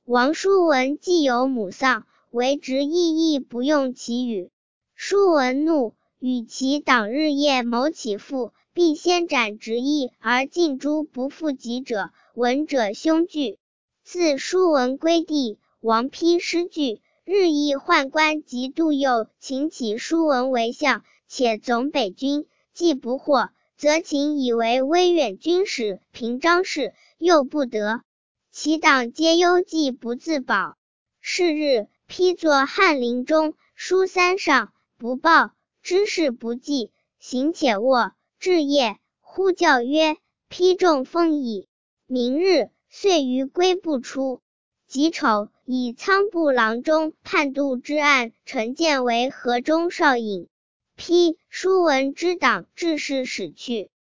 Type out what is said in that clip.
王叔文既有母丧，为直意不用其语。叔文怒，与其党日夜谋起复，必先斩直意而尽诛不复及者，闻者凶惧。自叔文归地，王丕失据，日益宦官及杜佑请起叔文为相，且总北军，既不获，则请以为威远军使、平章事，又不得。其党皆忧计不自保。是日，丕作翰林中，书三上，不报，知事不记，行且卧。至夜，呼叫曰：丕中风矣。明日，遂于归不出。己丑，以仓部郎中叛杜之案陈建为河中少尹。丕、叔文之党致仕使去。